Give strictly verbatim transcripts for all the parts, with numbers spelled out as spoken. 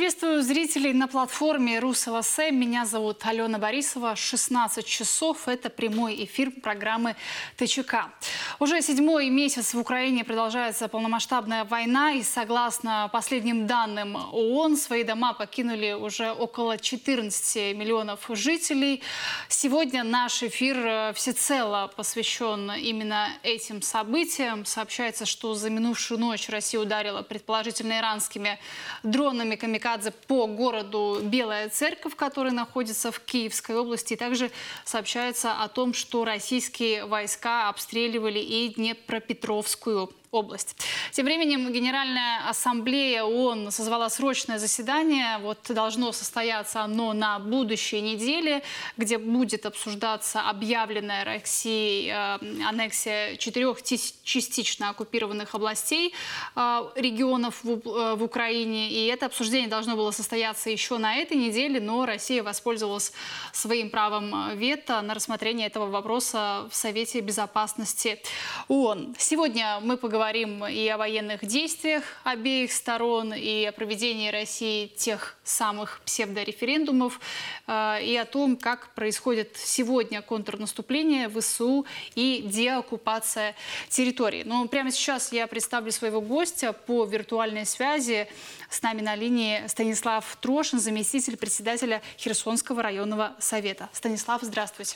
Приветствую зрителей на платформе РусЛС. Меня зовут Алена Борисова. шестнадцать часов. Это прямой эфир программы ТЧК. Уже седьмой месяц в Украине продолжается полномасштабная война. И согласно последним данным ООН, свои дома покинули уже около четырнадцати миллионов жителей. Сегодня наш эфир всецело посвящен именно этим событиям. Сообщается, что за минувшую ночь Россия ударила предположительно иранскими дронами камикадзе по городу Белая Церковь, который находится в Киевской области. И также сообщается о том, что российские войска обстреливали и Днепропетровскую область. Тем временем Генеральная ассамблея ООН созвала срочное заседание. Вот должно состояться оно на будущей неделе, где будет обсуждаться объявленная Россией э, аннексия четырех частично оккупированных областей э, регионов в, э, в Украине. И это обсуждение должно было состояться еще на этой неделе, но Россия воспользовалась своим правом вето на рассмотрение этого вопроса в Совете Безопасности ООН. Сегодня мы поговорим Говорим и о военных действиях обеих сторон, и о проведении России тех самых псевдореферендумов, э, и о том, как происходит сегодня контрнаступление ВСУ и деоккупация территории. Но прямо сейчас я представлю своего гостя по виртуальной связи. С нами на линии Станислав Трошин, заместитель председателя Херсонского районного совета. Станислав, здравствуйте.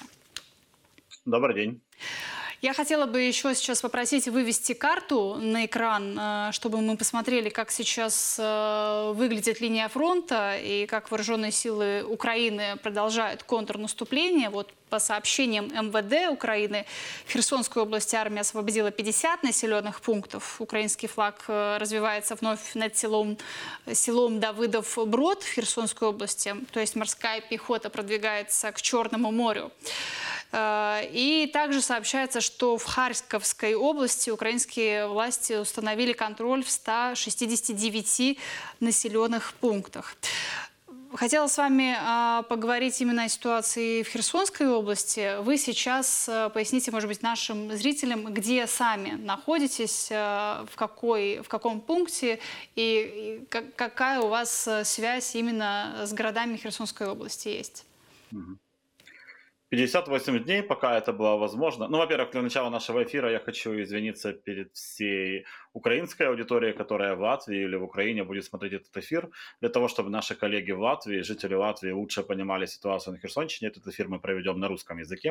Добрый день. Я хотела бы еще сейчас попросить вывести карту на экран, чтобы мы посмотрели, как сейчас выглядит линия фронта и как вооруженные силы Украины продолжают контрнаступление. Вот по сообщениям эм вэ дэ Украины, в Херсонской области армия освободила пятьдесят населенных пунктов. Украинский флаг развивается вновь над селом, селом Давыдов-Брод в Херсонской области. То есть морская пехота продвигается к Черному морю. И также сообщается, что в Харьковской области украинские власти установили контроль в ста шестидесяти девяти населенных пунктах. Хотела с вами а, поговорить именно о ситуации в Херсонской области. Вы сейчас а, поясните, может быть, нашим зрителям, где сами находитесь, а, в, какой, в каком пункте и, и как, какая у вас связь именно с городами Херсонской области есть. пятьдесят восемь дней, пока это было возможно. Ну, во-первых, для начала нашего эфира я хочу извиниться перед всей украинской аудиторией, которая в Латвии или в Украине будет смотреть этот эфир, для того, чтобы наши коллеги в Латвии, жители Латвии лучше понимали ситуацию на Херсонщине. Этот эфир мы проведем на русском языке.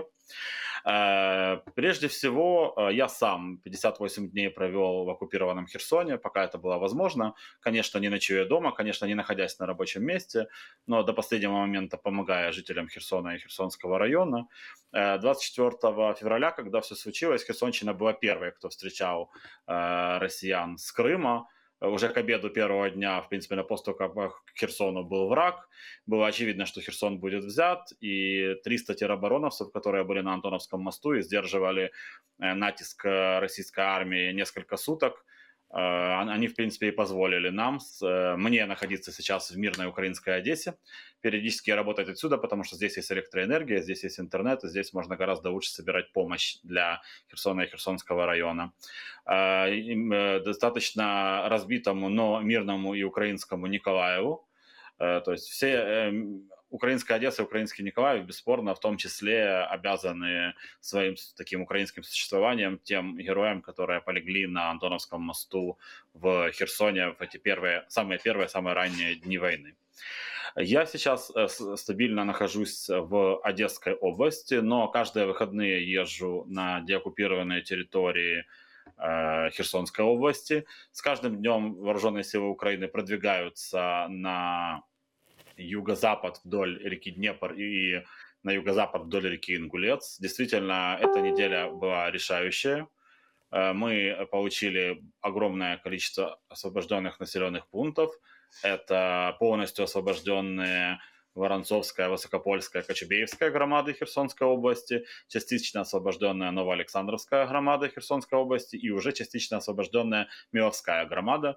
Прежде всего, я сам пятьдесят восемь дней провел в оккупированном Херсоне, пока это было возможно. Конечно, не ночуя дома, конечно, не находясь на рабочем месте, но до последнего момента помогая жителям Херсона и Херсонского района. двадцать четвёртого февраля, когда все случилось, Херсонщина была первой, кто встречал россиян с Крыма. Уже к обеду первого дня, в принципе, на поступах к Херсону был враг. Было очевидно, что Херсон будет взят, и триста теробороновцев, которые были на Антоновском мосту и сдерживали натиск российской армии несколько суток, они, в принципе, и позволили нам, мне находиться сейчас в мирной украинской Одессе, периодически работать отсюда, потому что здесь есть электроэнергия, здесь есть интернет, и здесь можно гораздо лучше собирать помощь для Херсона и Херсонского района. Достаточно разбитому, но мирному и украинскому Николаеву. То есть все украинская Одесса и украинский Николаев, бесспорно, в том числе обязаны своим таким украинским существованием тем героям, которые полегли на Антоновском мосту в Херсоне в эти первые, самые первые, самые ранние дни войны. Я сейчас стабильно нахожусь в Одесской области, но каждые выходные езжу на деоккупированные территории Херсонской области. С каждым днем вооруженные силы Украины продвигаются на юго-запад вдоль реки Днепр и на юго-запад вдоль реки Ингулец. Действительно, эта неделя была решающая. Мы получили огромное количество освобожденных населенных пунктов. Это полностью освобожденные Воронцовская, Высокопольская, Кочубеевская громады Херсонской области, частично освобожденная Новоалександровская громада Херсонской области и уже частично освобожденная Миловская громада.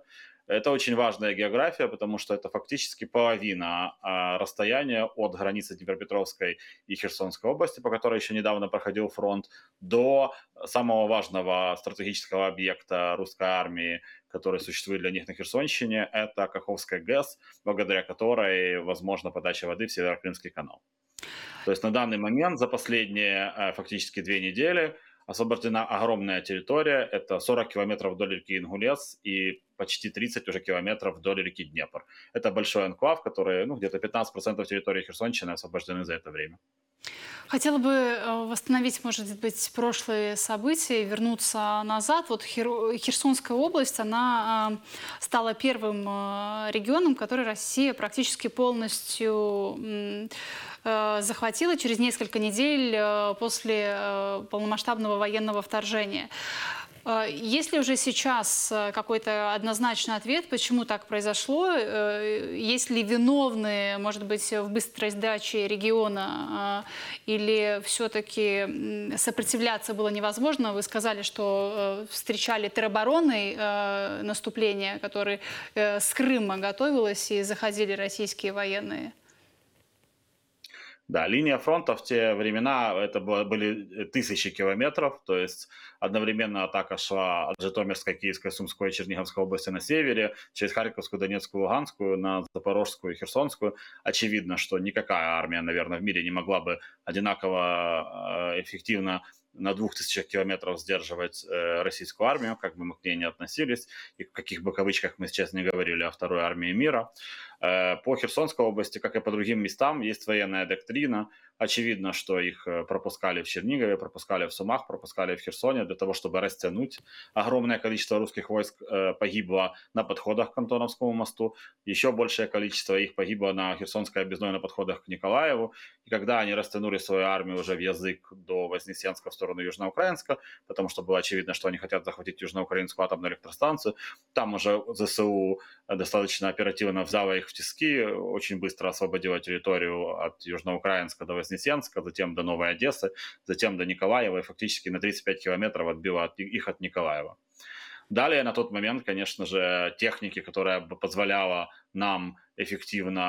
Это очень важная география, потому что это фактически половина а, расстояния от границы Днепропетровской и Херсонской области, по которой еще недавно проходил фронт, до самого важного стратегического объекта русской армии, который существует для них на Херсонщине, это Каховская ГЭС, благодаря которой возможна подача воды в Северокрымский канал. То есть на данный момент, за последние э, фактически две недели, освобождена огромная территория, это сорок километров вдоль реки Ингулец и почти тридцать уже километров вдоль реки Днепр. Это большой анклав, который, ну, где-то пятнадцать процентов территории Херсонщины освобождены за это время. Хотела бы э, восстановить, может быть, прошлые события, вернуться назад. Вот Хер- Херсонская область, она э, стала первым э, регионом, который Россия практически полностью м, э, захватила через несколько недель э, после э, полномасштабного военного вторжения. Э, Есть ли уже сейчас э, какой-то однозначный ответ, почему так произошло? Э, Есть ли виновные, может быть, в быстрой сдаче региона, э, или все-таки м, сопротивляться было невозможно? Вы сказали, что э, встречали теробороны э, наступление, которое э, с Крыма готовилось, и заходили российские военные. Да, линия фронта в те времена, это было, были тысячи километров, то есть одновременно атака шла от Житомирской, Киевской, Сумской и Черниговской области на севере, через Харьковскую, Донецкую, Луганскую, на Запорожскую и Херсонскую. Очевидно, что никакая армия, наверное, в мире не могла бы одинаково э, эффективно на двух тысячах километров сдерживать э, российскую армию, как бы мы к ней не относились, и в каких бы кавычках мы сейчас не говорили о второй армии мира. Э, по Херсонской области, как и по другим местам, есть военная доктрина. Очевидно, что их пропускали в Чернигове, пропускали в Сумах, пропускали в Херсоне для того, чтобы растянуть. Огромное количество русских войск э, погибло на подходах к Антоновскому мосту, еще большее количество их погибло на Херсонской объездной на подходах к Николаеву. И когда они растянули свою армию уже в язык до Вознесенска в сторону Южноукраинска, потому что было очевидно, что они хотят захватить Южноукраинскую атомную электростанцию, там уже ЗСУ достаточно оперативно взяла их в тиски, очень быстро освободила территорию от Южноукраинска до Вознесенска, затем до Новой Одессы, затем до Николаева и фактически на тридцать пять километров отбила от, их от Николаева. Далее на тот момент, конечно же, техники, которая бы позволяла нам эффективно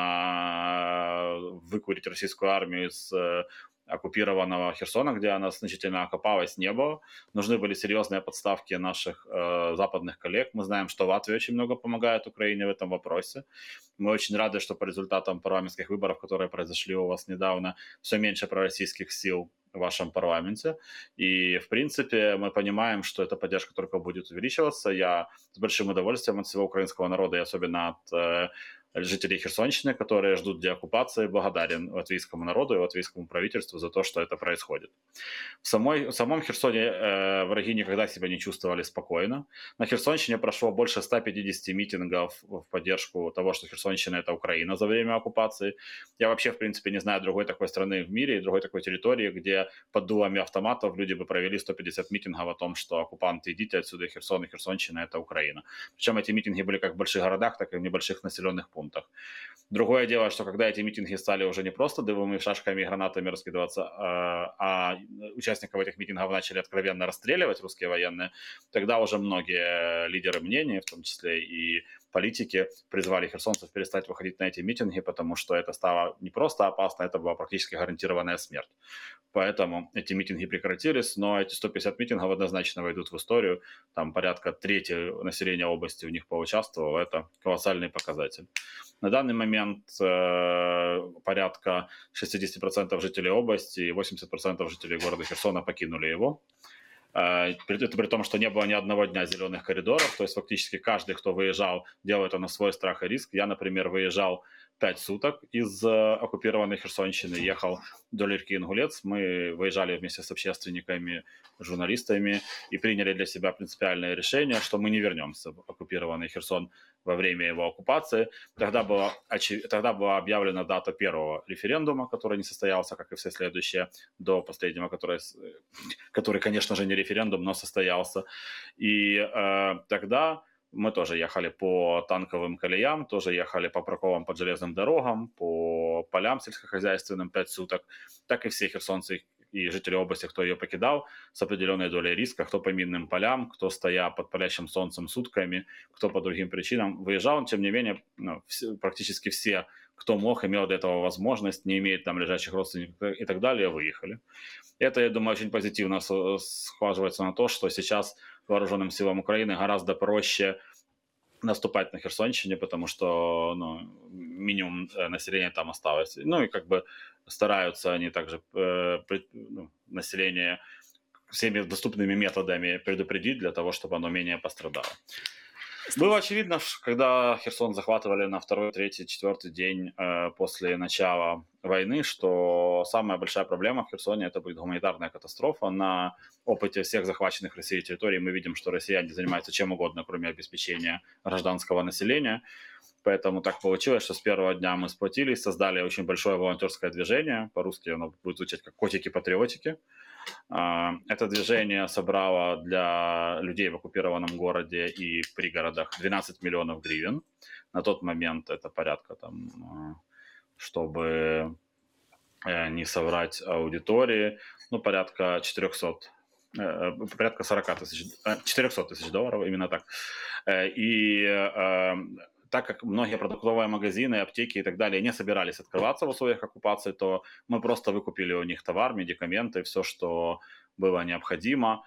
выкурить российскую армию из оккупированного Херсона, где она значительно окопалась, не было. Нужны были серьезные подставки наших э, западных коллег. Мы знаем, что Латвия очень много помогает Украине в этом вопросе. Мы очень рады, что по результатам парламентских выборов, которые произошли у вас недавно, все меньше пророссийских сил в вашем парламенте. И, в принципе, мы понимаем, что эта поддержка только будет увеличиваться. Я с большим удовольствием от всего украинского народа, и особенно от э, жителей Херсонщины, которые ждут деоккупации, благодарен латвийскому народу и латвийскому правительству за то, что это происходит. В, самой, в самом Херсоне э, враги никогда себя не чувствовали спокойно. На Херсонщине прошло больше ста пятидесяти митингов в поддержку того, что Херсонщина – это Украина за время оккупации. Я вообще, в принципе, не знаю другой такой страны в мире и другой такой территории, где под дулами автоматов люди бы провели сто пятьдесят митингов о том, что оккупанты, идите отсюда, Херсон и Херсонщина – это Украина. Причем эти митинги были как в больших городах, так и в небольших населенных пунктах. Другое дело, что когда эти митинги стали уже не просто дымовыми шашками и гранатами раскидываться, а участников этих митингов начали откровенно расстреливать русские военные, тогда уже многие лидеры мнений, в том числе и политики, призвали херсонцев перестать выходить на эти митинги, потому что это стало не просто опасно, это была практически гарантированная смерть. Поэтому эти митинги прекратились, но эти сто пятьдесят митингов однозначно войдут в историю. Там порядка трети населения области в них поучаствовало. Это колоссальный показатель. На данный момент э, порядка шестьдесят процентов жителей области и восемьдесят процентов жителей города Херсона покинули его. Это при том, что не было ни одного дня зеленых коридоров, то есть фактически каждый, кто выезжал, делал это на свой страх и риск. Я, например, выезжал пять суток из оккупированной Херсонщины, ехал вдоль реки Ингулец. Мы выезжали вместе с общественниками, журналистами и приняли для себя принципиальное решение, что мы не вернемся в оккупированный Херсон во время его оккупации. Тогда была, тогда была объявлена дата первого референдума, который не состоялся, как и все следующие, до последнего, который, который конечно же, не референдум, но состоялся. И э, тогда мы тоже ехали по танковым колеям, тоже ехали по проколам под железным дорогам, по полям сельскохозяйственным пять суток. Так и все херсонцы и жители области, кто ее покидал, с определенной долей риска, кто по минным полям, кто стоя под палящим солнцем сутками, кто по другим причинам выезжал. Тем не менее, ну, все, практически все, кто мог, имел для этого возможность, не имеет там лежачих родственников и так далее, выехали. Это, я думаю, очень позитивно схватывается на то, что сейчас вооруженным силам Украины гораздо проще наступать на Херсонщине, потому что ну, минимум населения там осталось. Ну и как бы стараются они также э, ну, население всеми доступными методами предупредить для того, чтобы оно менее пострадало. Было очевидно, когда Херсон захватывали на второй, третий, четвертый день э, после начала войны, что самая большая проблема в Херсоне это будет гуманитарная катастрофа. На опыте всех захваченных Россией территорий мы видим, что россияне занимаются чем угодно, кроме обеспечения гражданского населения. Поэтому так получилось, что с первого дня мы сплотились, создали очень большое волонтерское движение. По-русски оно будет звучать как «Котики-патриотики». Это движение собрало для людей в оккупированном городе и пригородах двенадцать миллионов гривен. На тот момент это порядка, там, чтобы не соврать аудитории, ну, порядка четырехсот, порядка сорок тысяч, четыреста тысяч долларов, именно так. И так как многие продуктовые магазины, аптеки и так далее не собирались открываться в условиях оккупации, то мы просто выкупили у них товар, медикаменты, все, что было необходимо,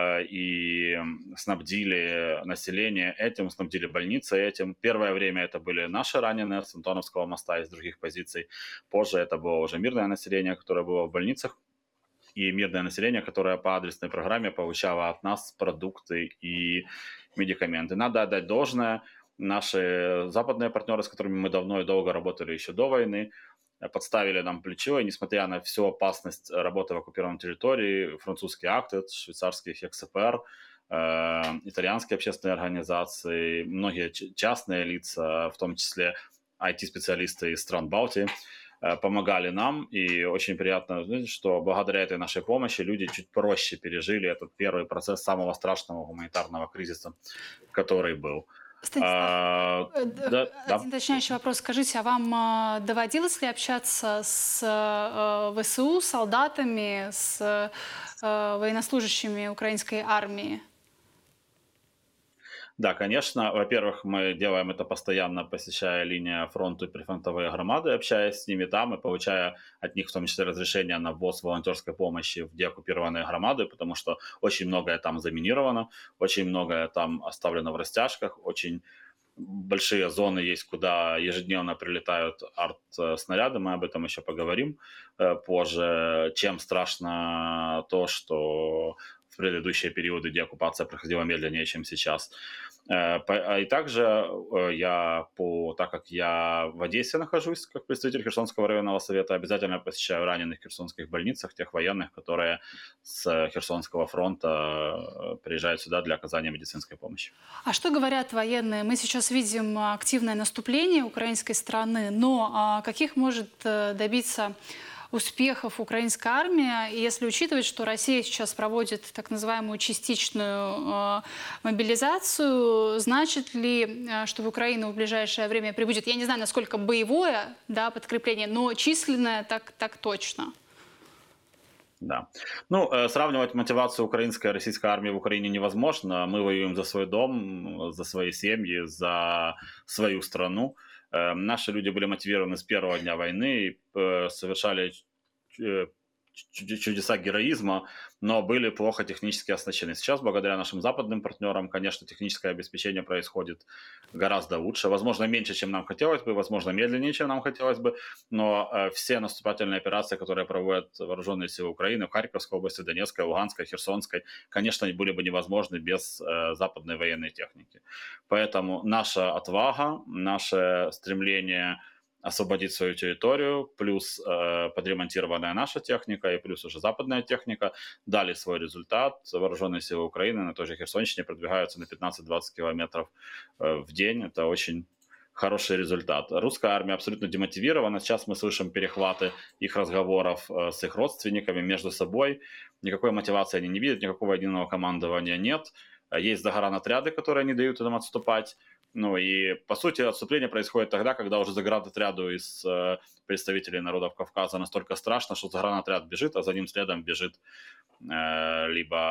и снабдили население этим, снабдили больницы этим. Первое время это были наши раненые с Антоновского моста и с других позиций. Позже это было уже мирное население, которое было в больницах, и мирное население, которое по адресной программе получало от нас продукты и медикаменты. Надо отдать должное. Наши западные партнеры, с которыми мы давно и долго работали еще до войны, подставили нам плечо, и несмотря на всю опасность работы в оккупированной территории, французский АКТЕД, швейцарский ХЕКСПР, э, итальянские общественные организации, многие частные лица, в том числе ай ти-специалисты из стран Балтии, э, помогали нам, и очень приятно, что благодаря этой нашей помощи люди чуть проще пережили этот первый процесс самого страшного гуманитарного кризиса, который был. Станислав, А, да, один да. уточняющий вопрос. Скажите, а вам а, доводилось ли общаться с а, ВСУ, солдатами, с а, военнослужащими украинской армии? Да, конечно. Во-первых, мы делаем это постоянно, посещая линию фронта и прифронтовые громады, общаясь с ними там и получая от них в том числе разрешение на ввоз волонтерской помощи в деоккупированные громады, потому что очень многое там заминировано, очень многое там оставлено в растяжках, очень большие зоны есть, куда ежедневно прилетают арт-снаряды, мы об этом еще поговорим позже. Чем страшно то, что в предыдущие периоды деоккупация проходила медленнее, чем сейчас. И также я, по, так как я в Одессе нахожусь, как представитель Херсонского районного совета, обязательно посещаю раненых в херсонских больницах, тех военных, которые с Херсонского фронта приезжают сюда для оказания медицинской помощи. А что говорят военные? Мы сейчас видим активное наступление украинской стороны, но каких может добиться успехов украинская армия, и если учитывать, что Россия сейчас проводит так называемую частичную э, мобилизацию, значит ли, что в Украину в ближайшее время прибудет, я не знаю, насколько боевое, да, подкрепление, но численное так, так точно? Да. Ну, э, сравнивать мотивацию украинской и российской армии в Украине невозможно. Мы воюем за свой дом, за свои семьи, за свою страну. Э, наши люди были мотивированы с первого дня войны, э, совершали э, чудеса героизма, но были плохо технически оснащены. Сейчас, благодаря нашим западным партнерам, конечно, техническое обеспечение происходит гораздо лучше. Возможно, меньше, чем нам хотелось бы, возможно, медленнее, чем нам хотелось бы, но э, все наступательные операции, которые проводят вооруженные силы Украины в Харьковской области, Донецкой, Луганской, Херсонской, конечно, были бы невозможны без э, западной военной техники. Поэтому наша отвага, наше стремление освободить свою территорию, плюс э, подремонтированная наша техника и плюс уже западная техника дали свой результат. Вооруженные силы Украины на той же Херсонщине продвигаются на пятнадцать-двадцать километров э, в день. Это очень хороший результат. Русская армия абсолютно демотивирована. Сейчас мы слышим перехваты их разговоров э, с их родственниками между собой. Никакой мотивации они не видят, никакого единого командования нет. Есть загранотряды, которые не дают им отступать. Ну и, по сути, отступление происходит тогда, когда уже заградотряду из э, представителей народов Кавказа настолько страшно, что загранотряд бежит, а за ним следом бежит э,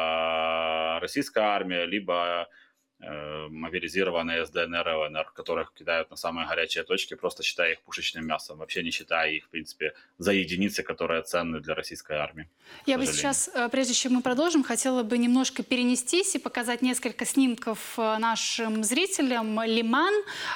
либо российская армия, либо э, мобилизированные с ДНР и ЛНР, которых кидают на самые горячие точки, просто считая их пушечным мясом, вообще не считая их, в принципе, за единицы, которые ценны для российской армии. Я бы сейчас, прежде чем мы продолжим, хотела бы немножко перенестись и показать несколько снимков нашим зрителям. Лиман,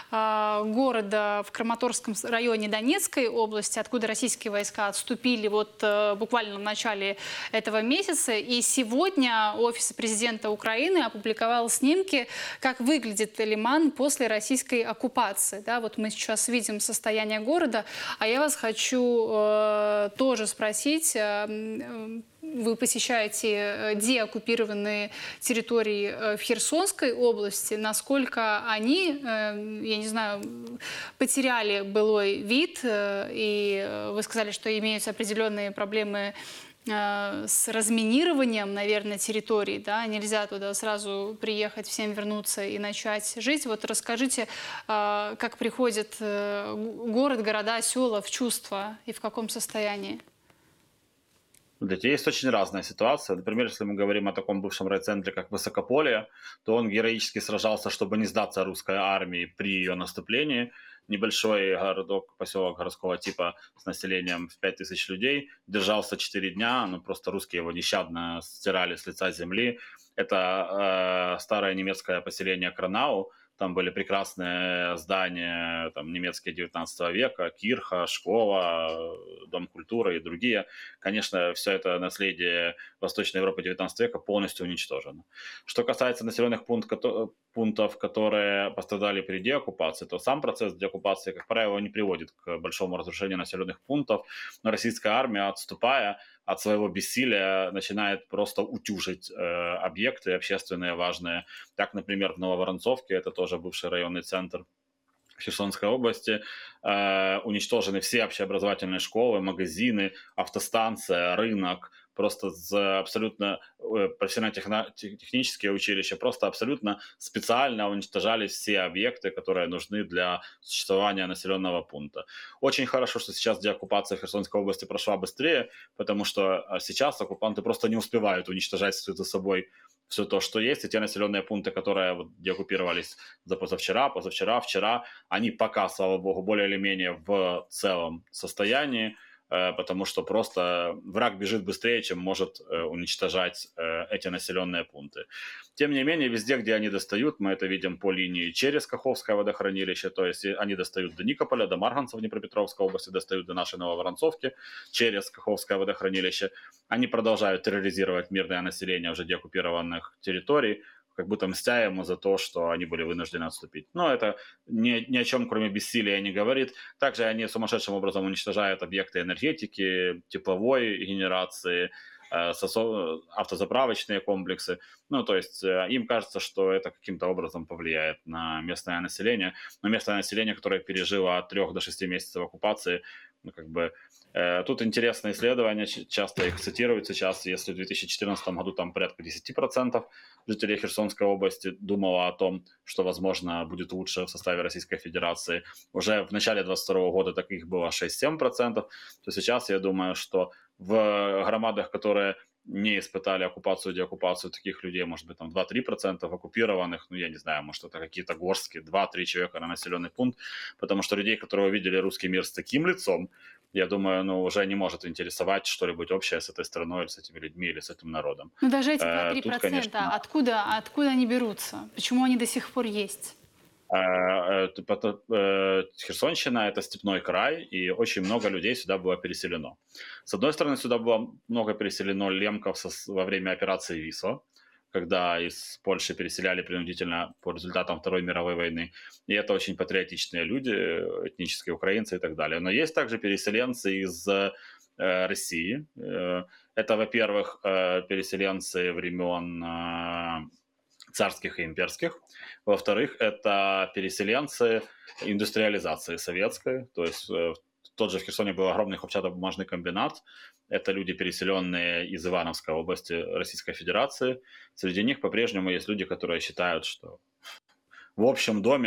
города в Краматорском районе Донецкой области, откуда российские войска отступили вот буквально в начале этого месяца. И сегодня офис президента Украины опубликовал снимки, как выглядит Лиман после российской оккупации. Да, вот мы сейчас видим состояние города, а я вас хочу э, тоже спросить. Э, Вы посещаете деоккупированные территории в Херсонской области. Насколько они, я не знаю, потеряли былой вид? И вы сказали, что имеются определенные проблемы с разминированием, наверное, территорий. Да? Нельзя туда сразу приехать, всем вернуться и начать жить. Вот расскажите, как приходит город, города, села в чувство и в каком состоянии? Смотрите, есть очень разная ситуация. Например, если мы говорим о таком бывшем райцентре, как Высокополье, то он героически сражался, чтобы не сдаться русской армии при ее наступлении. Небольшой городок, поселок городского типа с населением в пять тысяч людей, держался четыре дня, но просто русские его нещадно стирали с лица земли. Это э, старое немецкое поселение Кранау. Там были прекрасные здания там, немецкие девятнадцатого века, кирха, школа, дом культуры и другие. Конечно, все это наследие Восточной Европы девятнадцатого века полностью уничтожено. Что касается населенных пунктов, которые пострадали при деоккупации, то сам процесс деоккупации, как правило, не приводит к большому разрушению населенных пунктов. Но российская армия, отступая от своего бессилия, начинает просто утюжить э, объекты общественные важные. Так, например, в Нововоронцовке, это тоже бывший районный центр Херсонской области, э, уничтожены все общеобразовательные школы, магазины, автостанция, рынок, просто за абсолютно э, профессионально-технические училища, просто абсолютно специально уничтожались все объекты, которые нужны для существования населенного пункта. Очень хорошо, что сейчас деоккупация Херсонской области прошла быстрее, потому что сейчас оккупанты просто не успевают уничтожать за собой все то, что есть, и те населенные пункты, которые вот деоккупировались за позавчера, позавчера, вчера, они пока, слава богу, более или менее в целом состоянии, потому что просто враг бежит быстрее, чем может уничтожать эти населенные пункты. Тем не менее, везде, где они достают, мы это видим по линии через Каховское водохранилище, то есть они достают до Никополя, до Марганца в Днепропетровской области, достают до нашей Нововоронцовки через Каховское водохранилище. Они продолжают терроризировать мирное население уже деоккупированных территорий, как будто мстя ему за то, что они были вынуждены отступить. Но это ни, ни о чем, кроме бессилия, не говорит. Также они сумасшедшим образом уничтожают объекты энергетики, тепловой генерации, автозаправочные комплексы. Ну, то есть им кажется, что это каким-то образом повлияет на местное население. Но местное население, которое пережило от трех до шести месяцев оккупации, ну, как бы, э, тут интересные исследования, часто их цитируют сейчас. Если в две тысячи четырнадцатом году там порядка десять процентов жителей Херсонской области думало о том, что, возможно, будет лучше в составе Российской Федерации, уже в начале двадцать второго года таких было шесть-семь процентов, то сейчас я думаю, что в громадах, которые не испытали оккупацию, деоккупацию, таких людей, может быть, там два-три процента оккупированных, ну, я не знаю, может, это какие-то горстки, два-три человека на населенный пункт, потому что людей, которые увидели русский мир с таким лицом, я думаю, ну, уже не может интересовать что-нибудь общее с этой страной, или с этими людьми, или с этим народом. Ну, даже эти два-три процента, Тут, конечно, откуда, откуда они берутся? Почему они до сих пор есть? Херсонщина – это степной край, и очень много людей сюда было переселено. С одной стороны, сюда было много переселено лемков во время операции «Висла», когда из Польши переселяли принудительно по результатам Второй мировой войны. И это очень патриотичные люди, этнические украинцы и так далее. Но есть также переселенцы из России. Это, во-первых, переселенцы времен царских и имперских. Во-вторых, это переселенцы индустриализации советской. То есть тот же в Херсоне был огромный хлопчатобумажный комбинат. Это люди, переселенные из Ивановской области Российской Федерации. Среди них по-прежнему есть люди, которые считают, что в общем доме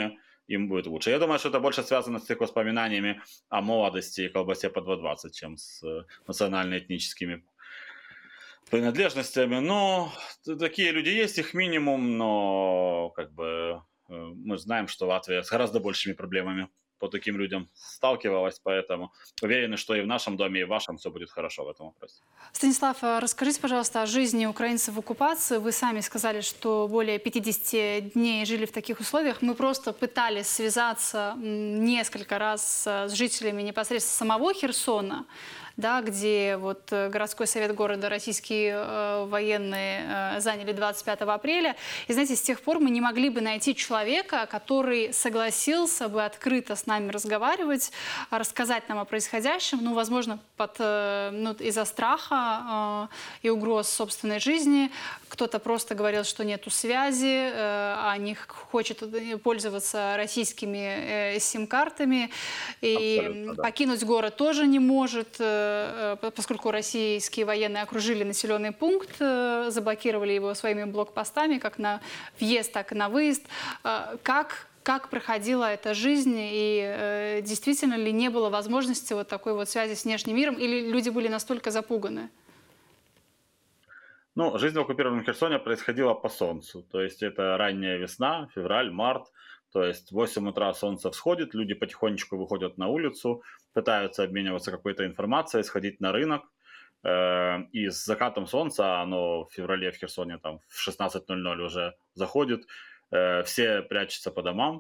им будет лучше. Я думаю, что это больше связано с их воспоминаниями о молодости и колбасе по два двадцать, чем с э, национально-этническими принадлежностями. Но такие люди есть, их минимум, но как бы э, мы знаем, что Латвия с гораздо большими проблемами по таким людям сталкивалась, поэтому уверены, что и в нашем доме, и в вашем все будет хорошо в этом вопросе. Станислав, а расскажите, пожалуйста, о жизни украинцев в оккупации. Вы сами сказали, что более пятидесяти дней жили в таких условиях. Мы просто пытались связаться м, несколько раз э, с жителями непосредственно самого Херсона, да, где вот э, городской совет города российские э, военные э, заняли двадцать пятого апреля. И знаете, с тех пор мы не могли бы найти человека, который согласился бы открыто с нами разговаривать, рассказать нам о происходящем, ну, возможно, под, э, ну, из-за страха э, и угроз собственной жизни. Кто-то просто говорил, что нету связи, э, а не хочет пользоваться российскими э, сим-картами. И Абсолютно, да. покинуть город тоже не может, э, поскольку российские военные окружили населенный пункт, э, заблокировали его своими блокпостами, как на въезд, так и на выезд. Э, Как как проходила эта жизнь и э, действительно ли не было возможности вот такой вот связи с внешним миром, или люди были настолько запуганы? Ну, жизнь в оккупированном Херсоне происходила по солнцу. То есть это ранняя весна, февраль, март. То есть в восемь утра солнце всходит, люди потихонечку выходят на улицу, пытаются обмениваться какой-то информацией, сходить на рынок. Э, И с закатом солнца, оно в феврале в Херсоне там в шестнадцать ноль ноль уже заходит, э, все прячутся по домам.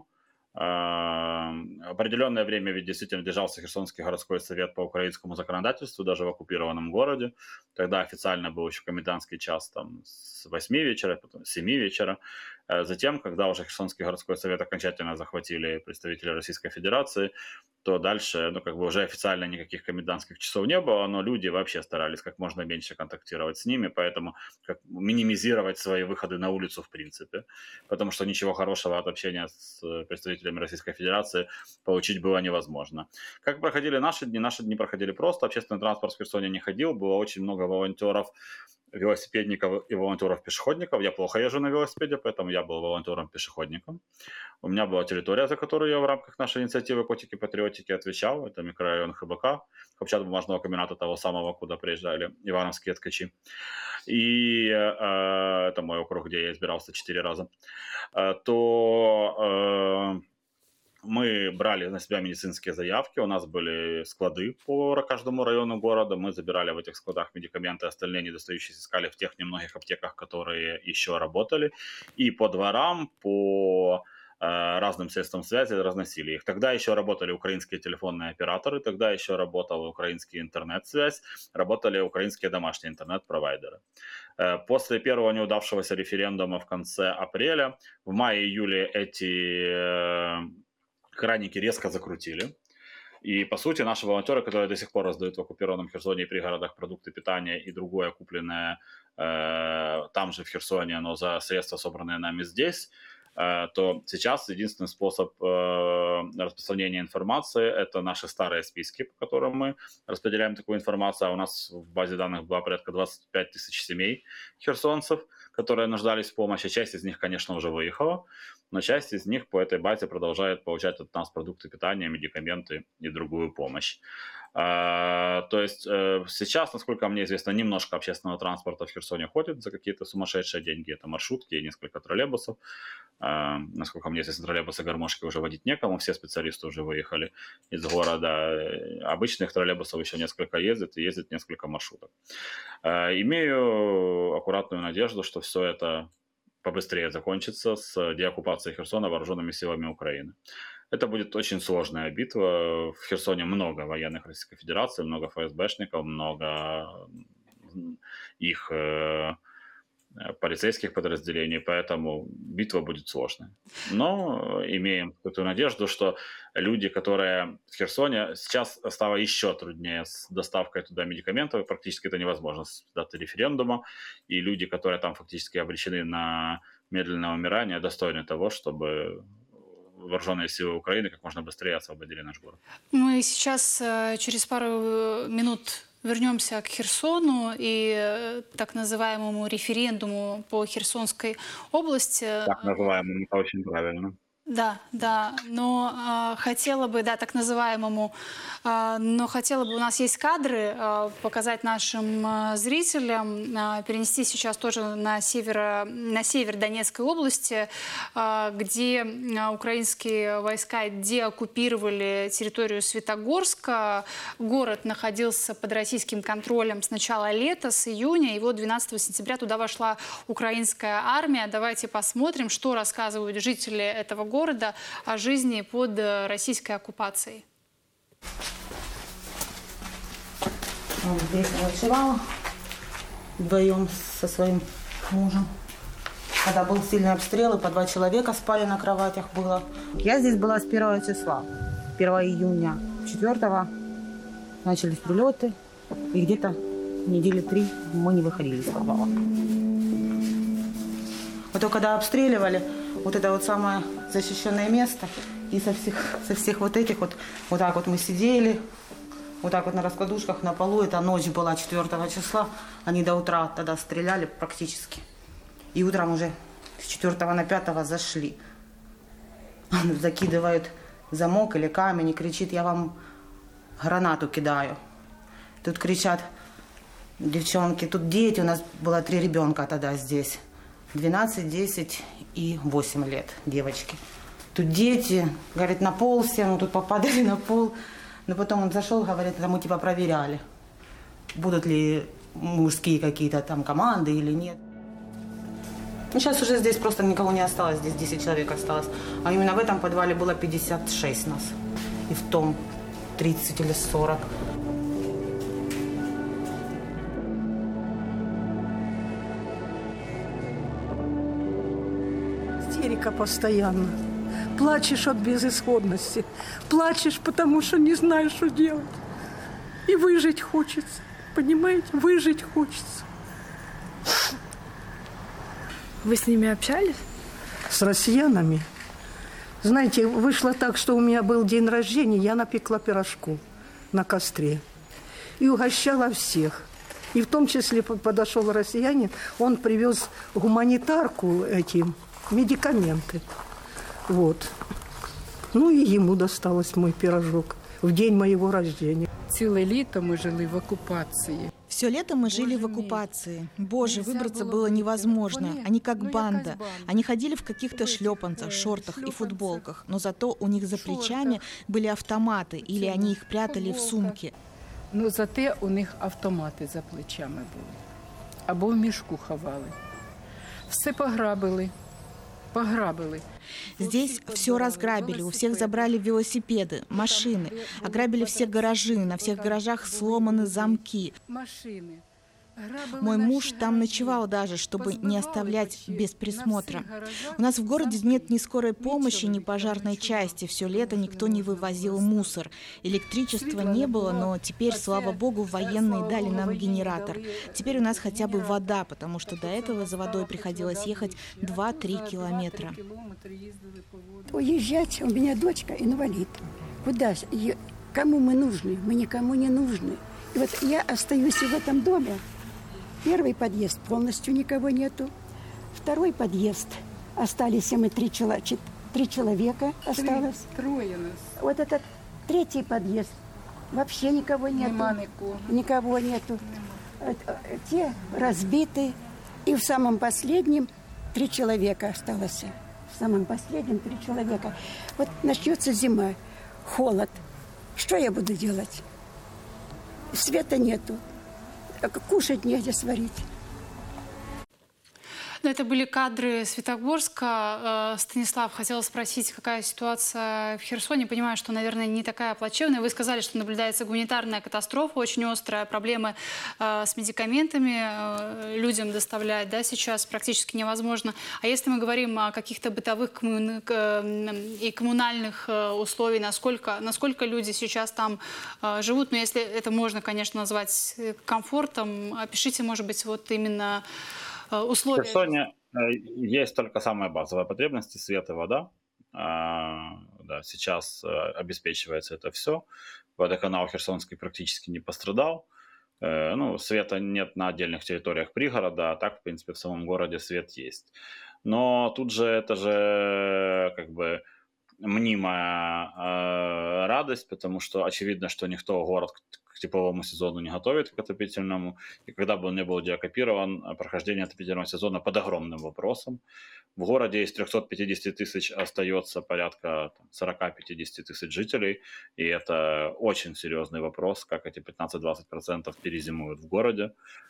А, Определенное время ведь действительно держался Херсонский городской совет по украинскому законодательству, даже в оккупированном городе. Тогда официально был еще комендантский час там, с восьми вечера, потом с семи вечера. Э, Затем, когда уже Херсонский городской совет окончательно захватили представители Российской Федерации, то дальше, ну, как бы уже официально никаких комендантских часов не было, но люди вообще старались как можно меньше контактировать с ними, поэтому как минимизировать свои выходы на улицу в принципе, потому что ничего хорошего от общения с представителями Российской Федерации получить было невозможно. Как проходили наши дни? Наши дни проходили просто, общественный транспорт в Херсоне не ходил, было очень много волонтеров, велосипедников и волонтеров-пешеходников. Я плохо езжу на велосипеде, поэтому я был волонтером-пешеходником. У меня была территория, за которую я в рамках нашей инициативы «Котики-патриотики» отвечал. Это микрорайон ХБК, хлопчатобумажного комбината того самого, куда приезжали ивановские ткачи. И э, это мой округ, где я избирался четыре раза. Э, то э, мы брали на себя медицинские заявки, у нас были склады по каждому району города, мы забирали в этих складах медикаменты, остальные недостающие искали в тех немногих аптеках, которые еще работали, и по дворам, по э, разным средствам связи разносили их. Тогда еще работали украинские телефонные операторы, тогда еще работал украинский интернет-связь, работали украинские домашние интернет-провайдеры. Э, После первого неудавшегося референдума в конце апреля, в мае-июле эти э, краники резко закрутили. И, по сути, наши волонтеры, которые до сих пор раздают в оккупированном Херсоне и пригородах продукты питания и другое, купленное э, там же в Херсоне, но за средства, собранные нами здесь, э, то сейчас единственный способ э, распространения информации – это наши старые списки, по которым мы распределяем такую информацию. А у нас в базе данных было порядка двадцать пять тысяч семей херсонцев, которые нуждались в помощи. Часть из них, конечно, уже выехала, но часть из них по этой базе продолжает получать от нас продукты питания, медикаменты и другую помощь. А, то есть э, сейчас, насколько мне известно, немножко общественного транспорта в Херсоне ходит за какие-то сумасшедшие деньги. Это маршрутки и несколько троллейбусов. А, насколько мне известно, троллейбусы, гармошки уже водить некому, все специалисты уже выехали из города. Обычных троллейбусов еще несколько ездит, и ездит несколько маршруток. А, имею аккуратную надежду, что все это побыстрее закончится с деоккупацией Херсона вооруженными силами Украины. Это будет очень сложная битва. В Херсоне много военных Российской Федерации, много ФСБшников, много их э, полицейских подразделений, поэтому битва будет сложной. Но имеем эту надежду, что люди, которые в Херсоне, сейчас стало еще труднее с доставкой туда медикаментов, практически это невозможно с даты референдума, и люди, которые там фактически обречены на медленное умирание, достойны того, чтобы вооруженные силы Украины как можно быстрее освободили наш город. Мы сейчас э, через пару э, минут вернемся к Херсону и э, так называемому референдуму по Херсонской области. Так называемым, это очень правильно. Да, да, но э, хотела бы, да, так называемому, э, но хотела бы, у нас есть кадры, э, показать нашим э, зрителям, э, перенести сейчас тоже на север, на север Донецкой области, э, где э, украинские войска деоккупировали территорию Светогорска. Город находился под российским контролем с начала лета, с июня, и вот двенадцатого сентября туда вошла украинская армия. Давайте посмотрим, что рассказывают жители этого города. города о жизни под российской оккупацией. Вот здесь ночевала вдвоем со своим мужем. Когда был сильный обстрел, и по два человека спали на кроватях было. Я здесь была с первого числа, первого июня. четвёртого начались прилеты, и где-то недели три мы не выходили из подвала. Вот только когда обстреливали, вот это вот самое защищенное место, и со всех, со всех вот этих вот, вот так вот мы сидели, вот так вот на раскладушках на полу, это ночь была четвёртого числа, они до утра тогда стреляли практически. И утром уже с четвёртого на пятое зашли. Закидывают замок или камень и кричит: я вам гранату кидаю. Тут кричат девчонки, тут дети, у нас было три ребенка тогда здесь. двенадцать, десять и восемь лет девочки. Тут дети, говорит, на пол все, ну тут попадали на пол. Но потом он зашел, говорит, это мы типа проверяли, будут ли мужские какие-то там команды или нет. Ну, сейчас уже здесь просто никого не осталось, здесь десять человек осталось. А именно в этом подвале было пятьдесят шесть нас. И в том тридцать или сорок. Истерика постоянно. Плачешь от безысходности. Плачешь, потому что не знаешь, что делать. И выжить хочется. Понимаете? Выжить хочется. Вы с ними общались? С россиянами? Знаете, вышло так, что у меня был день рождения, я напекла пирожку на костре. И угощала всех. И в том числе подошел россиянин, он привез гуманитарку этим, медикаменты. Вот. Ну и ему досталось мой пирожок в день моего рождения. Ціле літо ми жили в оккупации. Все лето мы жили в оккупации. Боже, выбраться было невозможно. Они как банда. Они ходили в каких-то шлепанцах, шортах и футболках. Но зато у них за плечами были автоматы, или они их прятали в сумке. Ну, зате у них автомати за плечами були. Або в мішку ховали. Все пограбили. Пограбили. Здесь все разграбили, у всех забрали велосипеды, машины, ограбили все гаражи, на всех гаражах сломаны замки. Машины. Мой муж там ночевал даже, чтобы не оставлять без присмотра. У нас в городе нет ни скорой помощи, ни пожарной части. Все лето никто не вывозил мусор. Электричества не было, но теперь, слава богу, военные дали нам генератор. Теперь у нас хотя бы вода, потому что до этого за водой приходилось ехать два-три километра. Уезжать, у меня дочка инвалид. Куда? Кому мы нужны? Мы никому не нужны. И вот я остаюсь в этом доме. Первый подъезд полностью никого нету. Второй подъезд остались мы три, чело... три человека осталось. Три, трое нас. Вот этот третий подъезд вообще никого нету. Нема никого. Никого нету. Нема. Те разбиты. И в самом последнем три человека осталось. В самом последнем три человека. Вот начнется зима, холод. Что я буду делать? Света нету. Кушать негде, сварить. Это были кадры Светогорска. Станислав, хотела спросить, какая ситуация в Херсоне. Понимаю, что, наверное, не такая плачевная. Вы сказали, что наблюдается гуманитарная катастрофа, очень острая, проблемы с медикаментами людям доставлять, да, сейчас практически невозможно. А если мы говорим о каких-то бытовых и коммунальных условиях, насколько, насколько люди сейчас там живут, ну, если это можно, конечно, назвать комфортом, опишите, может быть, вот именно условия. В Херсоне есть только самые базовые потребности: свет и вода. А, да, сейчас обеспечивается это все. Водоканал Херсонский практически не пострадал. Ну, света нет на отдельных территориях пригорода, а так, в принципе, в самом городе свет есть. Но тут же это же как бы мнимая э, радость, потому что очевидно, что никто город к, к тепловому сезону не готовит, к отопительному. И когда бы он не был деоккупирован, прохождение отопительного сезона под огромным вопросом. В городе из трёхсот пятидесяти тысяч остается порядка сорок-пятьдесят тысяч жителей. И это очень серьезный вопрос, как эти пятнадцать-двадцать процентов перезимуют в городе.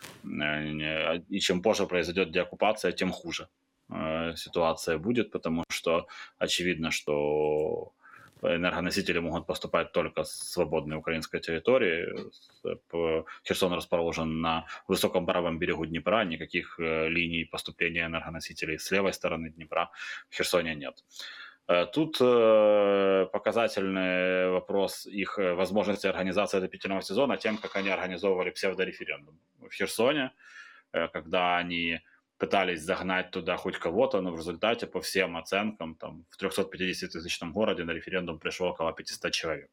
И чем позже произойдет деоккупация, тем хуже ситуация будет, потому что очевидно, что энергоносители могут поступать только с свободной украинской территории. Херсон расположен на высоком правом берегу Днепра, никаких линий поступления энергоносителей с левой стороны Днепра в Херсоне нет. Тут показательный вопрос их возможности организации отопительного сезона тем, как они организовывали псевдореферендум в Херсоне, когда они пытались загнать туда хоть кого-то, но в результате, по всем оценкам, там, в трёхсот пятидесятитысячном городе на референдум пришло около пятисот человек.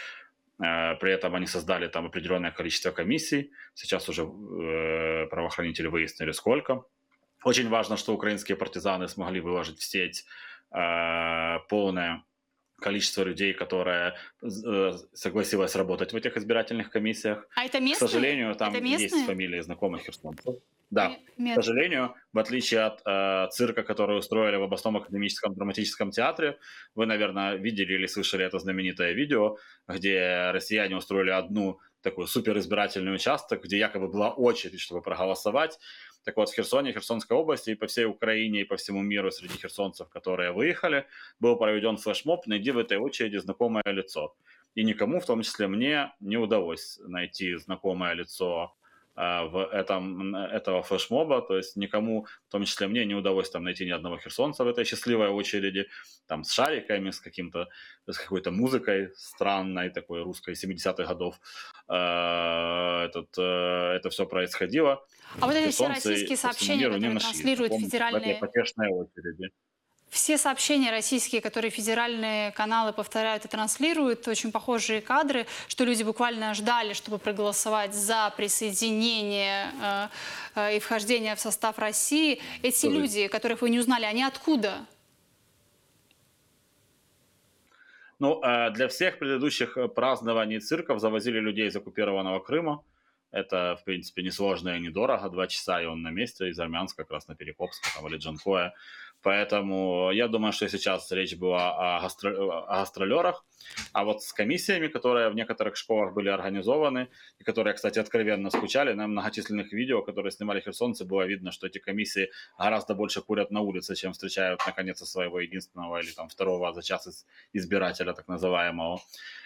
При этом они создали там определенное количество комиссий. Сейчас уже э, правоохранители выяснили, сколько. Очень важно, что украинские партизаны смогли выложить в сеть э, полное количество людей, которое э, согласилось работать в этих избирательных комиссиях. А это местные? К сожалению, там это есть фамилии знакомых херсонцев. Да, Нет. к сожалению, в отличие от э, цирка, который устроили в областном академическом драматическом театре, вы, наверное, видели или слышали это знаменитое видео, где россияне устроили одну такой суперизбирательный участок, где якобы была очередь, чтобы проголосовать. Так вот, в Херсоне, Херсонской области и по всей Украине, и по всему миру среди херсонцев, которые выехали, был проведен флешмоб «Найди в этой очереди знакомое лицо». И никому, в том числе мне, не удалось найти знакомое лицо в этом, этого флешмоба, то есть никому, в том числе мне, не удалось там найти ни одного херсонца в этой счастливой очереди, там с шариками, с каким-то, с какой-то музыкой странной, такой русской семидесятых годов. Этот, это все происходило. А вот эти все российские сообщения, которые транслируют федеральные... В этой потешной очереди. Все сообщения российские, которые федеральные каналы повторяют и транслируют, очень похожие кадры, что люди буквально ждали, чтобы проголосовать за присоединение э, э, и вхождение в состав России. Эти Sorry. люди, которых вы не узнали, они откуда? Ну, э, для всех предыдущих празднований цирков завозили людей из оккупированного Крыма. Это, в принципе, несложно и недорого. Два часа, и он на месте, из Армянска, Красноперекопска там, или Джанкоя. Поэтому я думаю, что сейчас речь была о, гастро... о гастролерах. А вот с комиссиями, которые в некоторых школах были организованы, и которые, кстати, откровенно скучали, на многочисленных видео, которые снимали херсонцы, было видно, что эти комиссии гораздо больше курят на улице, чем встречают, наконец, своего единственного или там второго за час избирателя, так называемого.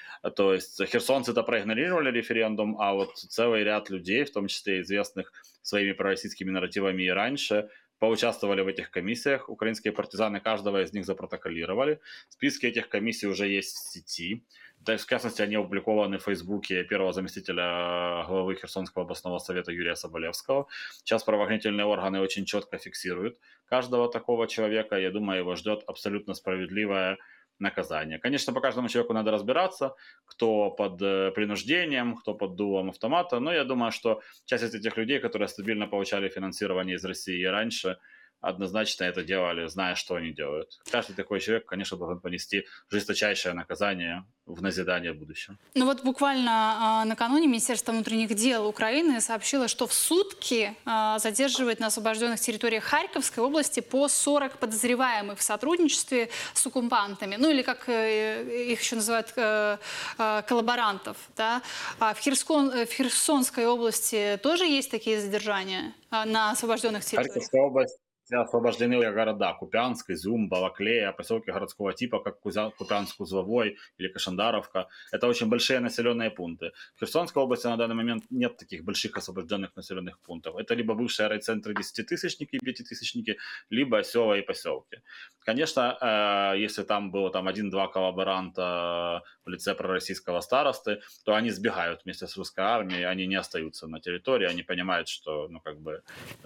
То есть херсонцы-то проигнорировали референдум, а вот целый ряд людей, в том числе известных своими пророссийскими нарративами и раньше, поучаствовали в этих комиссиях. Украинские партизаны каждого из них запротоколировали. Списки этих комиссий уже есть в сети. В частности, они опубликованы в Фейсбуке первого заместителя главы Херсонского областного совета Юрия Соболевского. Сейчас правоохранительные органы очень четко фиксируют каждого такого человека. Я думаю, его ждет абсолютно справедливое наказание. Конечно, по каждому человеку надо разбираться, кто под принуждением, кто под дулом автомата, но я думаю, что часть из этих людей, которые стабильно получали финансирование из России раньше, однозначно это делали, зная, что они делают. Каждый такой человек, конечно, должен понести жесточайшее наказание в назидание в будущем. Ну вот буквально э, накануне Министерство внутренних дел Украины сообщило, что в сутки э, задерживает на освобожденных территориях Харьковской области по сорок подозреваемых в сотрудничестве с оккупантами. Ну или как э, их еще называют, э, э, коллаборантов. Да? А в, Херсон, в Херсонской области тоже есть такие задержания э, на освобожденных территориях? Харьковская область. Освобождены города Купянск, Изюм, Балаклея, поселки городского типа, как Купянск-Узловой или Кашандаровка. Это очень большие населенные пункты. В Херсонской области на данный момент нет таких больших освобожденных населенных пунктов. Это либо бывшие райцентры десятитысячники и пятитысячники, либо села и поселки. Конечно, если там было там один-два коллаборанта в лице пророссийского старосты, то они сбегают вместе с русской армией, они не остаются на территории, они понимают, что, ну, как бы,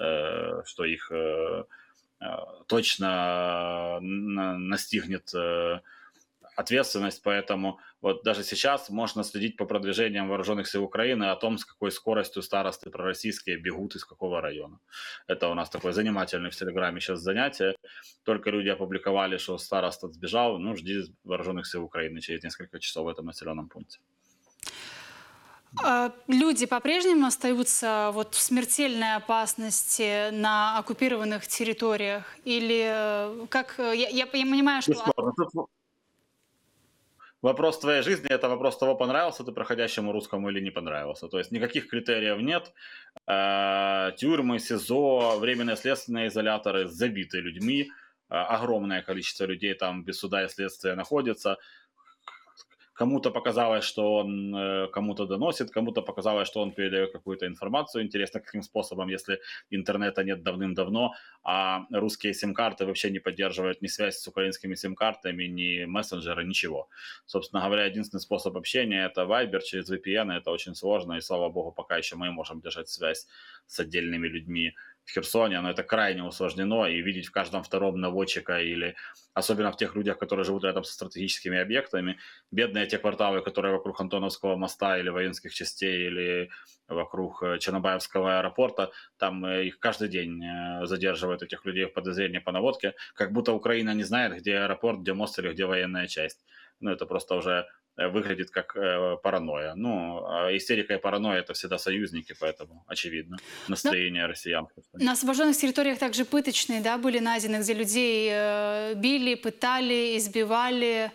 что их точно настигнет ответственность, поэтому вот даже сейчас можно следить по продвижениям вооруженных сил Украины о том, с какой скоростью старосты пророссийские бегут из какого района. Это у нас такое занимательное в Телеграме сейчас занятие. Только люди опубликовали, что староста сбежал, ну, жди вооруженных сил Украины через несколько часов в этом населенном пункте. Люди по-прежнему остаются вот в смертельной опасности на оккупированных территориях? Или как... Я, я понимаю, что... Вопрос твоей жизни – это вопрос того, понравился ты проходящему русскому или не понравился. То есть никаких критериев нет. Тюрьмы, СИЗО, временные следственные изоляторы забиты людьми. Огромное количество людей там без суда и следствия находится. Кому-то показалось, что он кому-то доносит, кому-то показалось, что он передает какую-то информацию. Интересно, каким способом, если интернета нет давным-давно, а русские сим-карты вообще не поддерживают ни связь с украинскими сим-картами, ни мессенджеры, ничего. Собственно говоря, единственный способ общения – это Viber через ви пи эн. Это очень сложно, и, слава богу, пока еще мы можем держать связь с отдельными людьми в Херсоне, но это крайне усложнено, и видеть в каждом втором наводчика, или особенно в тех людях, которые живут рядом со стратегическими объектами, бедные те кварталы, которые вокруг Антоновского моста или воинских частей, или вокруг Чернобаевского аэропорта, там их каждый день задерживают, этих людей, в подозрении по наводке, как будто Украина не знает, где аэропорт, где мост или где военная часть. Ну, это просто уже выглядит как э, паранойя. Ну, истерика и паранойя – это всегда союзники, поэтому очевидно настроение Но россиян. На освобожденных территориях также пыточные, да, были найдены, где людей э, били, пытали, избивали.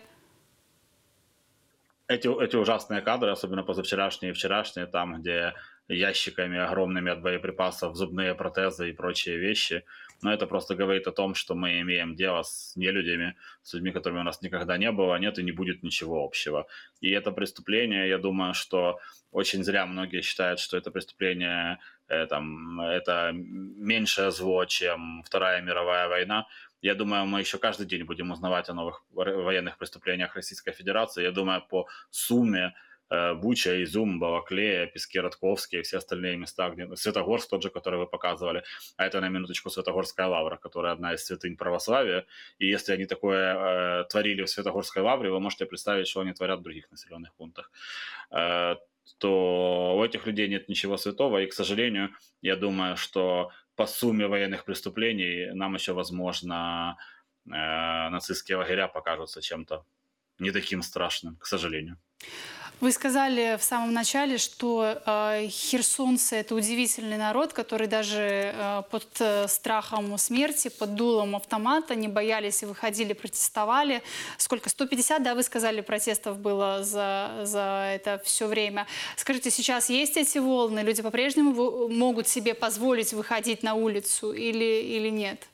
Эти, эти ужасные кадры, особенно позавчерашние и вчерашние, там, где ящиками огромными от боеприпасов, зубные протезы и прочие вещи. Но это просто говорит о том, что мы имеем дело с нелюдями, с людьми, которыми у нас никогда не было, нет и не будет ничего общего. И это преступление, я думаю, что очень зря многие считают, что это преступление, э, там, это меньшее зло, чем Вторая мировая война. Я думаю, мы еще каждый день будем узнавать о новых военных преступлениях Российской Федерации. Я думаю, по сумме Буча, Изюм, Балаклея, Пески Радковские и все остальные места, где Святогорск тот же, который вы показывали, а это на минуточку Святогорская лавра, которая одна из святынь православия, и если они такое э, творили в Святогорской лавре, вы можете представить, что они творят в других населенных пунктах, э, то у этих людей нет ничего святого, и, к сожалению, я думаю, что по сумме военных преступлений нам еще, возможно, э, нацистские лагеря покажутся чем-то не таким страшным, к сожалению. Вы сказали в самом начале, что э, херсонцы – это удивительный народ, который даже э, под э, страхом смерти, под дулом автомата не боялись и выходили, протестовали. Сколько? сто пятьдесят, да, вы сказали, протестов было за, за это все время. Скажите, сейчас есть эти волны? Люди по-прежнему могут себе позволить выходить на улицу или, или нет?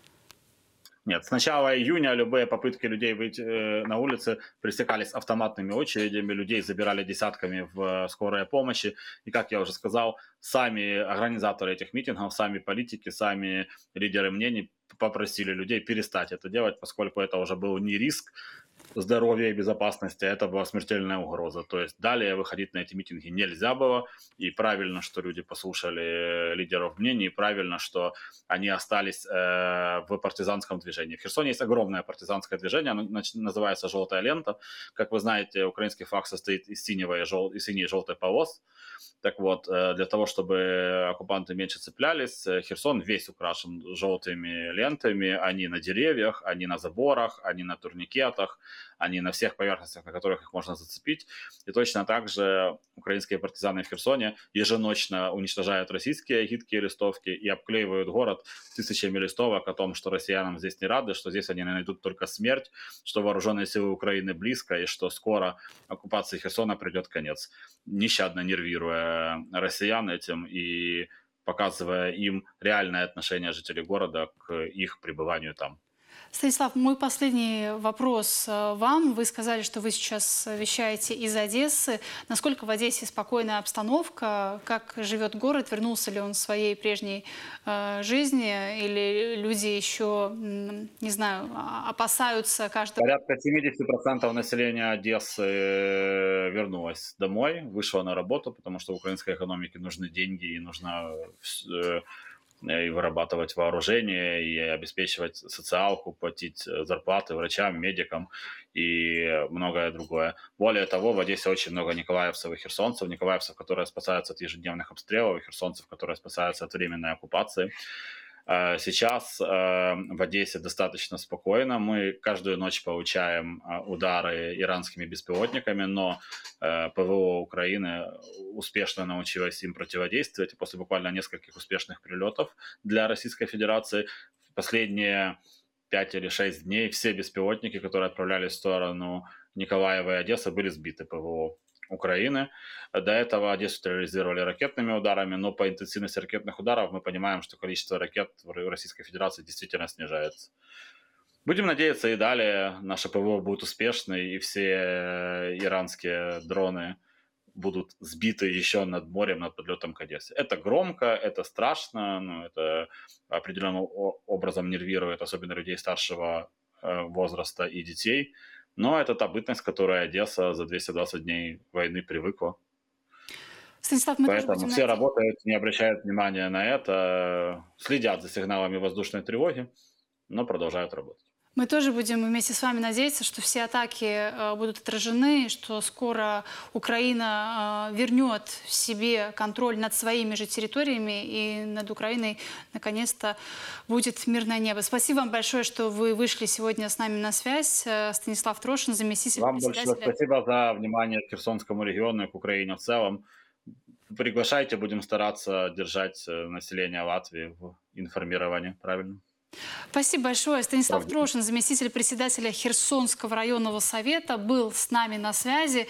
Нет, с начала июня любые попытки людей выйти на улицы пресекались автоматными очередями, людей забирали десятками в скорой помощи. И, как я уже сказал, сами организаторы этих митингов, сами политики, сами лидеры мнений попросили людей перестать это делать, поскольку это уже был не риск здоровья и безопасности, а это была смертельная угроза. То есть далее выходить на эти митинги нельзя было, и правильно, что люди послушали лидеров мнений, и правильно, что они остались э, в партизанском движении. В Херсоне есть огромное партизанское движение, оно называется «Желтая лента». Как вы знаете, украинский флаг состоит из синего и, жел... из синей и желтой полос. Так вот, для того, чтобы оккупанты меньше цеплялись, Херсон весь украшен желтыми лентами. Они на деревьях, они на заборах, они на турникетах, они на всех поверхностях, на которых их можно зацепить. И точно так же украинские партизаны в Херсоне еженочно уничтожают российские гидкие листовки и обклеивают город тысячами листовок о том, что россиянам здесь не рады, что здесь они найдут только смерть, что вооруженные силы Украины близко и что скоро оккупации Херсона придет конец. Нещадно нервируя россиян этим и показывая им реальное отношение жителей города к их пребыванию там. Станислав, мой последний вопрос вам. Вы сказали, что вы сейчас вещаете из Одессы. Насколько в Одессе спокойная обстановка? Как живет город? Вернулся ли он к своей прежней э, жизни? Или люди еще, не знаю, опасаются каждого? Порядка семьдесят процентов населения Одессы вернулось домой, вышло на работу, потому что в украинской экономике нужны деньги и нужна... и вырабатывать вооружение, и обеспечивать социалку, платить зарплаты врачам, медикам и многое другое. Более того, в Одессе очень много николаевцев и херсонцев, николаевцев, которые спасаются от ежедневных обстрелов, и херсонцев, которые спасаются от временной оккупации. Сейчас в Одессе достаточно спокойно. Мы каждую ночь получаем удары иранскими беспилотниками, но ПВО Украины успешно научилось им противодействовать. И после буквально нескольких успешных прилетов для Российской Федерации последние пять или шесть дней все беспилотники, которые отправлялись в сторону Николаева и Одессы, были сбиты ПВО Украины. До этого Одессу терроризировали ракетными ударами, но по интенсивности ракетных ударов мы понимаем, что количество ракет в Российской Федерации действительно снижается. Будем надеяться, и далее наше ПВО будет успешно, и все иранские дроны будут сбиты еще над морем, над подлетом к Одессе. Это громко, это страшно, ну, это определенным образом нервирует, особенно людей старшего возраста и детей. Но это та бытность, к которой Одесса за двести двадцать дней войны привыкла. Станислав, мы Поэтому тоже все будем работают, не обращают внимания на это, следят за сигналами воздушной тревоги, но продолжают работать. Мы тоже будем вместе с вами надеяться, что все атаки э, будут отражены, что скоро Украина э, вернет себе контроль над своими же территориями, и над Украиной наконец-то будет мирное небо. Спасибо вам большое, что вы вышли сегодня с нами на связь. Станислав Трошин, заместитель вам председателя. Вам большое спасибо за внимание к Херсонскому региону и к Украине в целом. Приглашайте, будем стараться держать население Латвии в информировании. Правильно? Спасибо большое. Станислав Правда. Трошин, заместитель председателя Херсонского районного совета, был с нами на связи.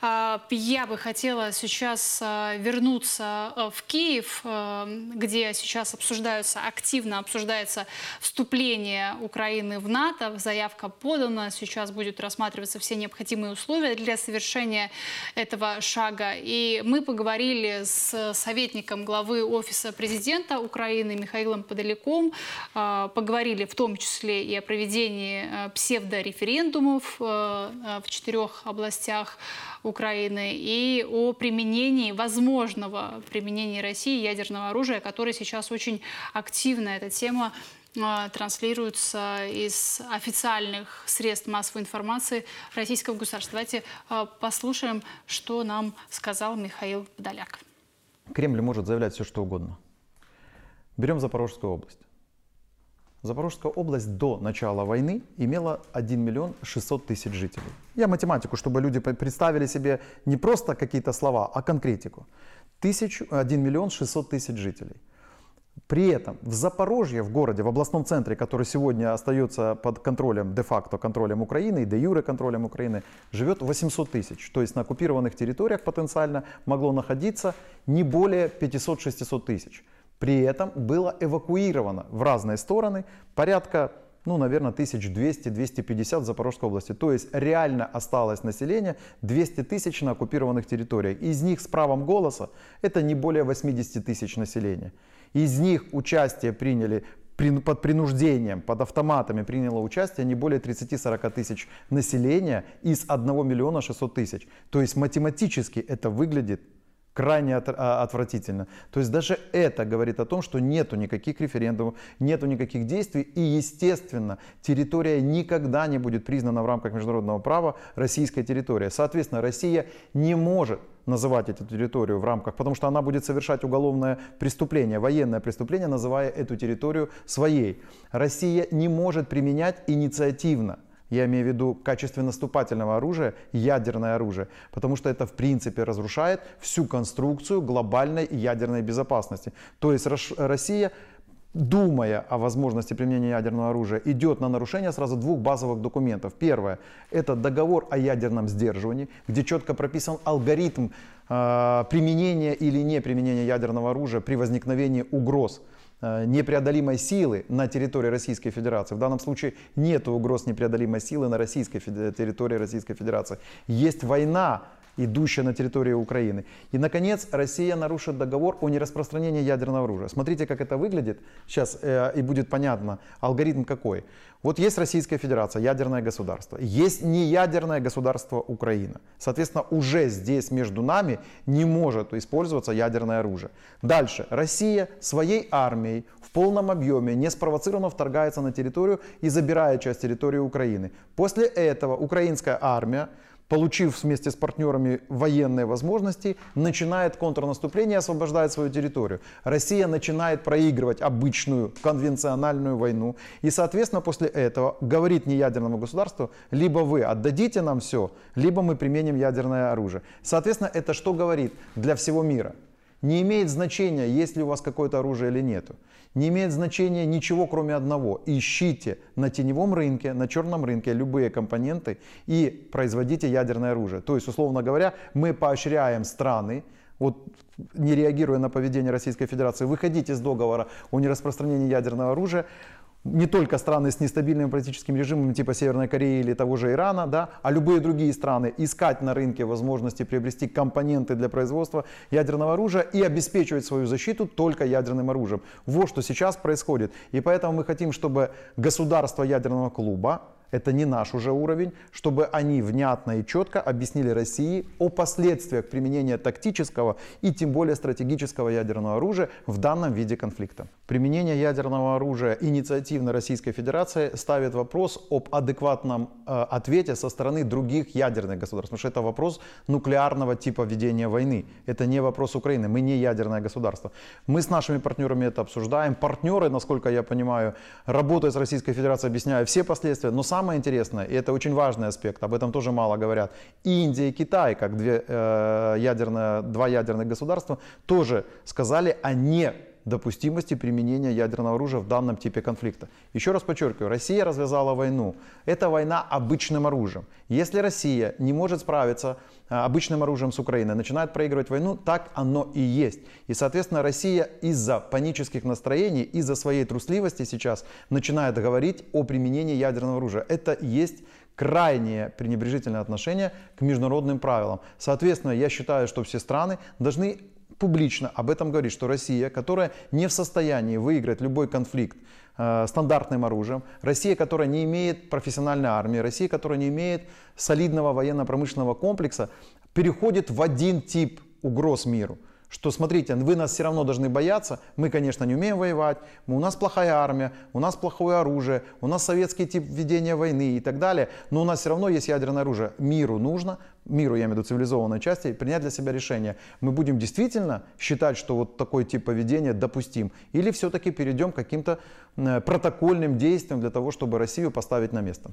Я бы хотела сейчас вернуться в Киев, где сейчас обсуждаются, активно обсуждается вступление Украины в НАТО. Заявка подана. Сейчас будут рассматриваться все необходимые условия для совершения этого шага. И мы поговорили с советником главы Офиса президента Украины Михаилом Подоляком. Поговорили в том числе и о проведении псевдореферендумов в четырех областях Украины и о применении, возможного применения России ядерного оружия, которое сейчас очень активно, эта тема транслируется из официальных средств массовой информации российского государства. Давайте послушаем, что нам сказал Михаил Подоляк. Кремль может заявлять все, что угодно. Берем Запорожскую область. Запорожская область до начала войны имела один миллион шестьсот тысяч жителей. Я математику, чтобы люди представили себе не просто какие-то слова, а конкретику. один миллион шестьсот тысяч жителей. При этом в Запорожье, в городе, в областном центре, который сегодня остается под контролем, де-факто контролем Украины и де-юре контролем Украины, живет восемьсот тысяч. То есть на оккупированных территориях потенциально могло находиться не более пятьсот-шестьсот тысяч. При этом было эвакуировано в разные стороны порядка, ну, наверное, тысяч двести — двести пятьдесят в Запорожской области. То есть реально осталось население двести тысяч на оккупированных территориях. Из них с правом голоса это не более восемьдесят тысяч населения. Из них участие приняли под принуждением, под автоматами приняло участие не более тридцати-сорока тысяч населения из одного миллиона шестисот тысяч. То есть математически это выглядит крайне от, а, отвратительно. То есть даже это говорит о том, что нету никаких референдумов, нету никаких действий, и, естественно, территория никогда не будет признана в рамках международного права российской территорией. Соответственно, Россия не может называть эту территорию в рамках, потому что она будет совершать уголовное преступление, военное преступление, называя эту территорию своей. Россия не может применять инициативно, я имею в виду в качестве наступательного оружия, ядерное оружие, потому что это в принципе разрушает всю конструкцию глобальной ядерной безопасности. То есть Россия, думая о возможности применения ядерного оружия, идет на нарушение сразу двух базовых документов. Первое – это договор о ядерном сдерживании, где четко прописан алгоритм э, применения или не применения ядерного оружия при возникновении угроз непреодолимой силы на территории Российской Федерации. В данном случае нет угроз непреодолимой силы на российской территории Российской Федерации. Есть война идущая на территорию Украины. И, наконец, Россия нарушит договор о нераспространении ядерного оружия. Смотрите, как это выглядит. Сейчас э, и будет понятно, алгоритм какой. Вот есть Российская Федерация, ядерное государство. Есть неядерное государство Украина. Соответственно, уже здесь между нами не может использоваться ядерное оружие. Дальше. Россия своей армией в полном объеме неспровоцированно вторгается на территорию и забирает часть территории Украины. После этого украинская армия, получив вместе с партнерами военные возможности, начинает контрнаступление и освобождает свою территорию. Россия начинает проигрывать обычную конвенциональную войну. И, соответственно, после этого говорит неядерному государству: либо вы отдадите нам все, либо мы применим ядерное оружие. Соответственно, это что говорит для всего мира? Не имеет значения, есть ли у вас какое-то оружие или нету. Не имеет значения ничего, кроме одного. Ищите на теневом рынке, на черном рынке любые компоненты и производите ядерное оружие. То есть, условно говоря, мы поощряем страны, вот не реагируя на поведение Российской Федерации, выходить из договора о нераспространении ядерного оружия. Не только страны с нестабильным политическим режимом типа Северной Кореи или того же Ирана, да, а любые другие страны искать на рынке возможности приобрести компоненты для производства ядерного оружия и обеспечивать свою защиту только ядерным оружием. Вот что сейчас происходит. И поэтому мы хотим, чтобы государство ядерного клуба, это не наш уже уровень, чтобы они внятно и четко объяснили России о последствиях применения тактического и тем более стратегического ядерного оружия в данном виде конфликта. Применение ядерного оружия инициативно Российской Федерации ставит вопрос об адекватном э, ответе со стороны других ядерных государств, потому что это вопрос нуклеарного типа ведения войны. Это не вопрос Украины, мы не ядерное государство. Мы с нашими партнерами это обсуждаем. Партнеры, насколько я понимаю, работают с Российской Федерацией, объясняя все последствия, но сам Самое интересное, и это очень важный аспект, об этом тоже мало говорят, Индия и Китай, как две, э, ядерные, два ядерных государства, тоже сказали о недопустимости применения ядерного оружия в данном типе конфликта. Еще раз подчеркиваю, Россия развязала войну. Это война обычным оружием. Если Россия не может справиться э, обычным оружием с Украиной, начинает проигрывать войну, так оно и есть. И, соответственно, Россия из-за панических настроений, из-за своей трусливости сейчас начинает говорить о применении ядерного оружия. Это и есть крайнее пренебрежительное отношение к международным правилам. Соответственно, я считаю, что все страны должны публично об этом говорить, что Россия, которая не в состоянии выиграть любой конфликт э, стандартным оружием, Россия, которая не имеет профессиональной армии, Россия, которая не имеет солидного военно-промышленного комплекса, переходит в один тип угроз миру. Что, смотрите, вы нас все равно должны бояться, мы, конечно, не умеем воевать, мы, у нас плохая армия, у нас плохое оружие, у нас советский тип ведения войны и так далее, но у нас все равно есть ядерное оружие. Миру нужно, миру, я имею в виду цивилизованной части, принять для себя решение. Мы будем действительно считать, что вот такой тип поведения допустим, или все-таки перейдем к каким-то протокольным действиям для того, чтобы Россию поставить на место.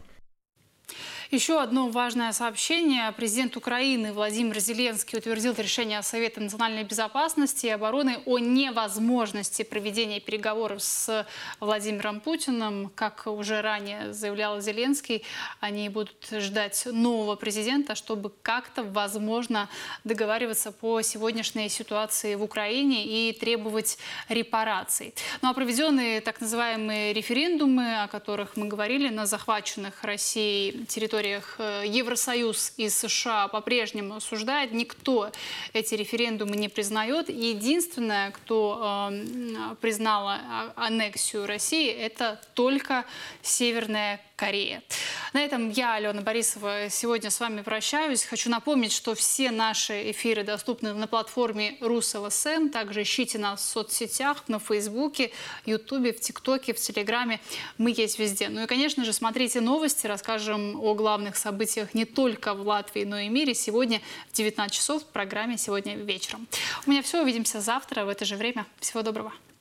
Еще одно важное сообщение. Президент Украины Владимир Зеленский утвердил решение Совета национальной безопасности и обороны о невозможности проведения переговоров с Владимиром Путиным. Как уже ранее заявлял Зеленский, они будут ждать нового президента, чтобы как-то, возможно, договариваться по сегодняшней ситуации в Украине и требовать репараций. Ну а проведенные так называемые референдумы, о которых мы говорили, на захваченных Россией территориях Евросоюз и США по-прежнему осуждает. Никто эти референдумы не признает. Единственное, кто э, признала аннексию России, это только Северная Корея. На этом я, Алена Борисова, сегодня с вами прощаюсь. Хочу напомнить, что все наши эфиры доступны на платформе РусЛСМ. Также ищите нас в соцсетях, на Фейсбуке, Ютубе, в ТикТоке, в Телеграме. Мы есть везде. Ну и, конечно же, смотрите новости. Расскажем о главных событиях не только в Латвии, но и мире. Сегодня в девятнадцать часов в программе «Сегодня вечером». У меня все. Увидимся завтра в это же время. Всего доброго.